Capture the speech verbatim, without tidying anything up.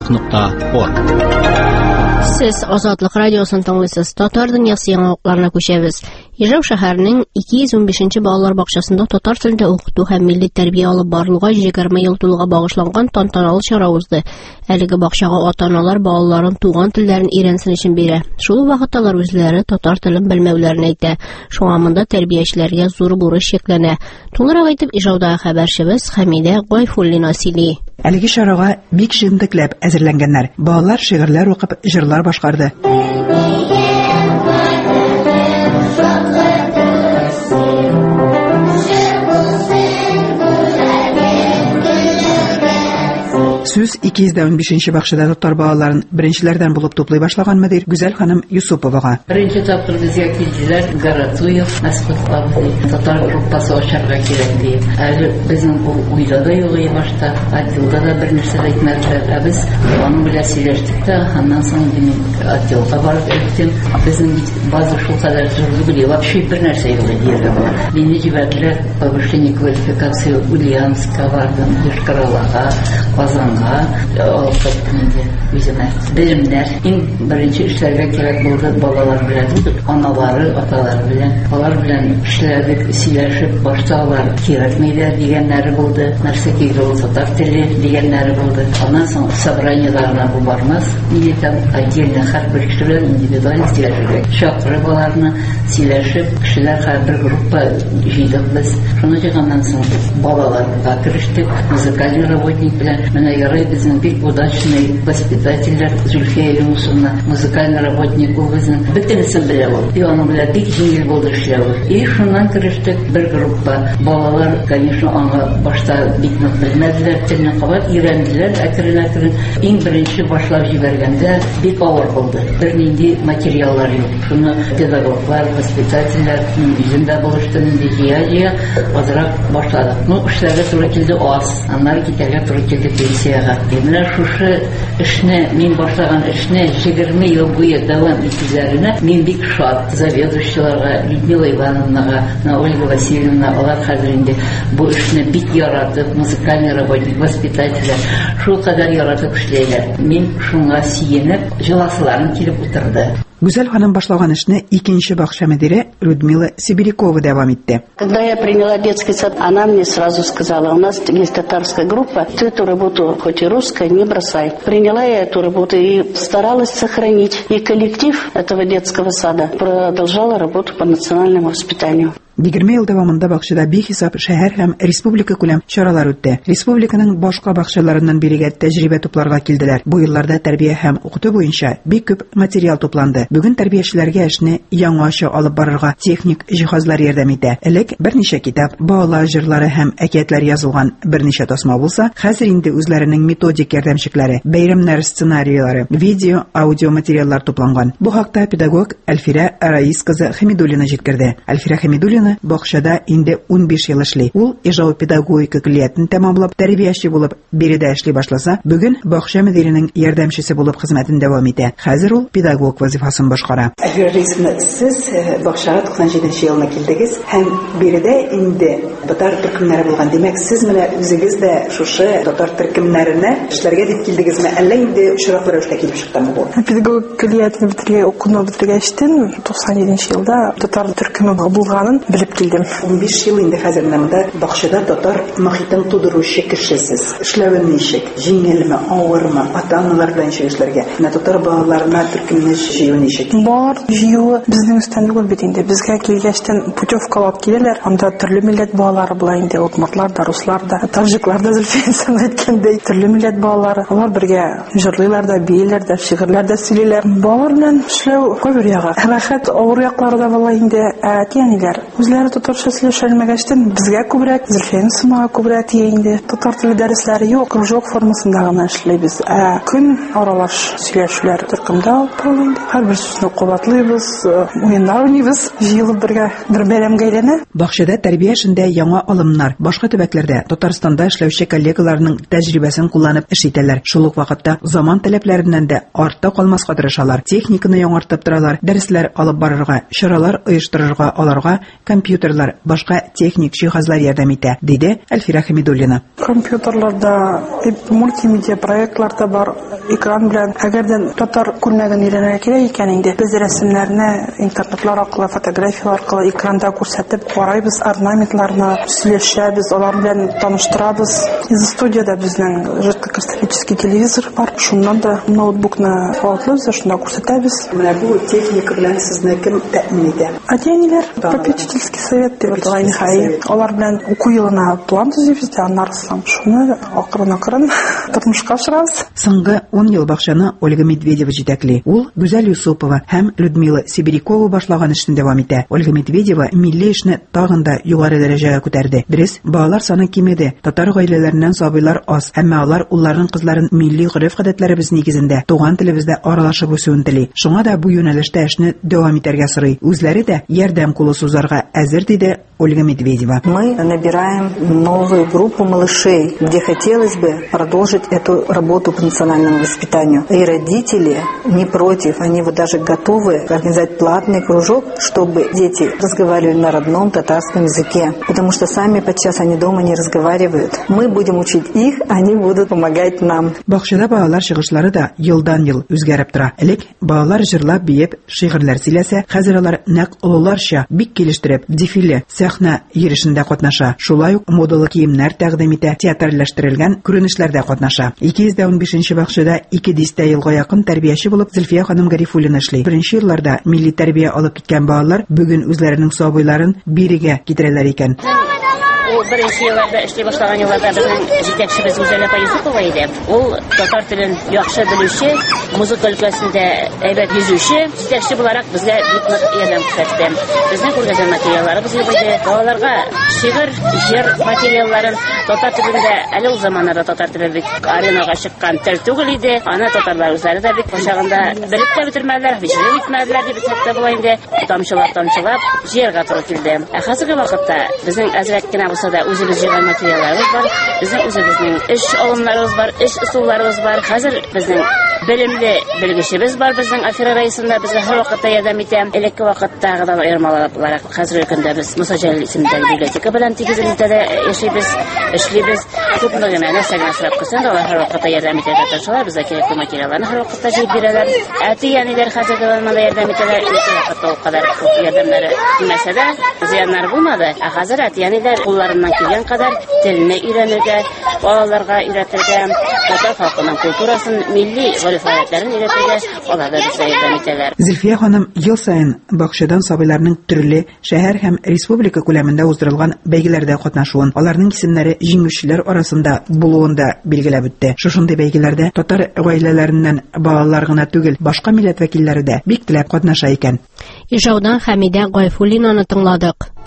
нокта орг. Сез Азатлык радиосын тыңлыйсыз. Татар дөньясы яңалыкларына күчәбез. Ижау шәһәренең ике йөз унбишенче балалар бакчасында татар телендә укыту һәм милли тәрбия алып барылуга егерме ел тулуга багышланган тантаналы чара узды. Әлеге бакчага ата-аналар балаларын туган телләрен өйрәнсен өчен бирә. Шул вакытта алар үзләре татар телен белмәүләрен әйтә. Шуңа монда тәрбиячеләргә зур бурыч йөкләнә. Тулырак әйтеп ижаудагы хәбәрчебез Хәмидә Гайфуллина сөйли. Әлеге чарага бик җентекләп әзерләнгәннәр. Балалар шигырьләр укып, җырлар башкарды. Сүз ике йөз унбишенче бакчада татар балаларын беренчеләрдән булып туплый башлаган мөдир Гүзәл ханым Юсуповага. Беренче тапкыр безгә килделәр Гаратуев, Мәскәү татар группасы ачарга кирәк ди. Әле безнең уйда да юк иде башта, отделда да бернәрсә әйтмәделәр. Ә без аның белән сөйләштек тә, аннан соң мин отделга барып әйттем. Безнең база шул кадәр җырлый били, вообще бернәрсә юк иде. Мине җибәрделәр повышение квалификации Ульяновска бардым, Йошкар-Олага, Казанга. Үземә белемнәр иң беренче эшләргә кирәк булды балалар белән, аналары, аталары белән. Алар белән эшләдек, сөйләшеп, башталар кирәкмәйдә дигәннәре булды. Нәрсә кирәк ул татар теле дигәннәре булды. Аннан соң собраниеларына бу бармас, или там отдельно һәрбер кеше белән индивидуаль сөйләшергә. Чакырып аларны сөйләшеп, кешеләр һәрбер группа җыйдык без. Шуны җыйганнан соң балаларга керештек, музыкаль работник белән. Менә безнең бик удачный воспитательләр Зульфия Юнусовна, музыкальный работник ул безнең бөтенесен белә ул. И аның белән бик җиңел булды эшләү. И шуннан керештек бер группа. Балалар, конечно, аңа башта бик нык белмәделәр, телне кабат өйрәнделәр, әкрен-әкрен. Иң беренче башлап җибәргәндә бик авыр булды. Бернинди материаллар юк. Шуны педагоглар, воспитательләр үзендә булышты, инде җыя-җыя азрак башладык. Ну, эшләргә туры килде аз. Аннары китәргә туры килде пенсия. Менә шушы эшне, мин башлаган эшне егерме ел буе дәвам итүләренә мин бик шат. Заведующийларга, Людмила Ивановнага, Ольга Васильевна, алар хәзер инде бу эшне бик яратып, музыкальный работник, воспитательләр шул кадәр яратып эшләйләр. Мин шуңа сөенеп, җыласыларын килеп утырды. Гүзәл ханым башлаган эшне икенче бакча мөдире Людмила Сибирякова дәвам итте. Когда я приняла детский сад, она мне сразу сказала: у нас есть татарская группа, ты эту работу, хоть и русская, не бросай. Приняла я эту работу и старалась сохранить. И коллектив этого детского сада продолжала работу по национальному воспитанию. егерме ел дәвамында бакчада бихисап шәһәр һәм республика күләм чаралар үтте. Республиканың башка бакчаларыннан бирегә тәҗрибә тупларга килделәр. Бу елларда тәрбия һәм укыту буенча бик күп материал тупланды. Бүген тәрбиячеләргә эшне яңача алып барырга техник җиһазлар ярдәм итә. Элек берничә китап, балалар җырлары һәм әкиятләр язылган берничә тасма булса, хәзер инде үзләренең методик ярдәмчекләре, бәйрәмнәр сценарийлары, видео, аудио материаллар тупланган. Бу хакта педагог Әлфирә Раис кызы Хәмидуллина җиткерде. Әлфирә Хәмидуллина бакчада инде унбиш ел эшли. Ул ижау педагогика көллиятын тәмамлап, тәрбияче булып, биредә эшли башласа, бүген бакча мөдиренең ярдәмчесе булып хезмәтен дәвам итә. Хәзер ул педагог вазифасын башкара. Әлфирә, сез бакчага туксан җиденче елда килдегез һәм биредә инде татар төркемнәре булган. Димәк, сез менә үзегез дә шушы татар төркемнәренә эшләргә дип килдегезме, әллә инде очраклы рәвештә килеп чыктымы бу? Педагог көллиятын битергән, укуны битергәчтен туксан җиденче елда татар төркеме булганын белеп килдем. унбиш ел инде хәзер монда бакчада татар мохитын тудыручы кешесез. Эшләве ничек? Җиңелме, авырмы? Ата-аналар белән эшләргә. Менә татар балаларына төркемне җыю ничек? Бар җыюы безнең өстән түгел бит инде. Безгә килгәчтен путевкалап киләләр. Анда төрле милләт балалары була инде. Удмуртлар да, руслар да, таҗиклар да, Зөлфия әйткәндәй, төрле милләт балалары. Алар бергә җырлыйлар да, бийләр дә, шигырьләр дә сөйлиләр. Балалар белән эшләү күп ягы. Рәхәт, авыр яклары да була инде. Әтияниләр үзләре татарча сөйләшәлмәгәчтен безгә күбрәк, Зөлфия сымага күбрәк тия инде. Татар теле дәресләре юк, кружок формасында гына эшләйбез. Ә көн аралаш сөйләшүләр төркемдә алып барыла инде. Һәрбер сүзне кабатлыйбыз, уеннар уйныйбыз, җыелып бергә бер бәйрәмгә әйләнә. Бакчада тәрбия эшендә яңа алымнар, башка төбәкләрдә, Татарстанда эшләүче коллегаларның тәҗрибәсен кулланып эш итәләр. Шул ук вакытта заман таләпләреннән дә артта калмаска тырышалар. Техниканы яңартып торалар, дәресләр алып барырга, чаралар оештырырга аларга компьютерлар, башка техник җиһазлар ярдәм итә, диде Әлфира Хәмидуллина. Компьютерларда, мультимедиа проектларда бар, экран белән, әгәрдән татар күрмәгән өйрәнергә кирәк икән инде, без рәсемнәрне интернетлар аркылы, фотографиялар аркылы экранда күрсәтеп карайбыз, орнаментларны сөйләшәбез, алар белән таныштырабыз. Из студияда безнең жидкокристаллический телевизор бар, шуннан да ноутбукны куатлыйбыз, шунда күрсәтәбез. Менә бу техника белән сезне кем тәэмин итә? Әтиәниләр, попечительский совет дип аталган хәй. Алар белән уку елына план төзибез, аннан соң шуны акрын-акрын тормышка ашырабыз. Соңгы он ел бакчаны Ольга Медведева җитәкли. Ул Гүзәл Юсупова һәм Людмила Сибирякова башлаган эшне дәвам итә. Ольга Медведева милли эшне тагын да югары дәрәҗәгә күтәрде. Дөрес, балалар саны кимеде. Татар гаиләләреннән сабыйлар аз, әмма алар улларның кызларын милли гореф-гадәтләребез нигезендә туган телебездә аралашып үсүен тели. Шуңа да бу юнәлештә эшне дәвам итәргә сорый. Үзләре дә ярдәм кулы сузарга әзер, диде Ольга Медведева. Мы набираем новую группу малышей, где хотелось бы продолжить эту работу по национальному воспитанию. И родители не против, они вот даже готовы организовать платный кружок, чтобы дети разговаривали на родном татарском языке. Потому что сами подчас они дома не разговаривают. Мы будем учить их, они будут помогать нам. Бакчада балалар чыгышлары да елдан-ел үзгәреп тора. Элек балалар җырлап, биеп, шигырьләр сөйләсә, хәзер алар нәкъ олыларча бик килештереп, дефиле, сәхнә йөрешендә катнаша. Шулай ук модалы киемнәр тәкъдим итә, театрлаштырылган күренешләрдә катнаша. ике йөз он бишенче бакчада ике дистә елга якын тәрбияче булып Зөлфия ханым Гарифуллина эшли. Беренче елларда милли тәрбия алып киткән балалар бүген үзләренең сабыйларын бирегә китерәләр икән. Беренче елларда эшли башлаган елларда безнең җитәкчебез Гүзәл апа Юсупова иде. Ул татар телен яхшы белүче, музыка өлкәсендә әйбәт йөзүче, җитәкче буларак безгә бик нык ярдәм күрсәтте. Безнең күргәзмә материалларыбыз иде. Балаларга шигырь, җыр материалларын татар телендә әле ул заманнарда татар теле бик аренага чыккан тел түгел иде. Аны татарлар үзләре дә бик башлаганда белеп тә бетермәделәр, һичбер итмәделәр дип әйтсәк була инде. Тамчылап-тамчылап җыярга туры килде. Ә хәзерге вакытта безнең әзрәк кенә булса да үзебез җыйган материалларыбыз бар. Безнең үзебезнең эш алымнарыбыз бар, эш ысулларыбыз бар. Хәзер безнең белемле белгечебез бар, безнең Афира районында безгә һәр вакытта ярдәм итә. Элекке вакыттагы да аермалар хәзерге көндә без Муса Җәлил исемендәге библиотека белән тигез элемтәдә яшибез, эшлибез. Күпме генә нәрсәгә сорап килсәң дә алар һәр вакытта ярдәм итә. Татарчалар безгә кирәкле материалларны һәр вакытта җыеп бирәләр. Әти-әниләр хәзерге заманда ярдәм итәләр. Элекке вакытта ул кадәр ярдәмнәре килмәсә дә зыяннар булмады. Ә хәзер әти-әниләр кулларыннан килгән кадәр телне өйрәнергә, балаларга өйрәтергә, татар халкының культурасын, милли гореф-гадәтләрен өйрәтергә алар да безгә ярдәм итәләр. Зөлфия ханым ел саен бакчадан сабыйларның төрле шәһәр һәм республика күләмендә уздырылган бәйгеләрдә катнашуын, аларның исемнәре җиңүчеләр арасында булуын да билгеләп үтте. Шушындый бәйгеләрдә татар гаиләләреннән балалар гына түгел, башка милләт вәкилләре дә бик теләп катнаша икән. Ижаудан Хәмидә Гайфуллинаны тыңладык.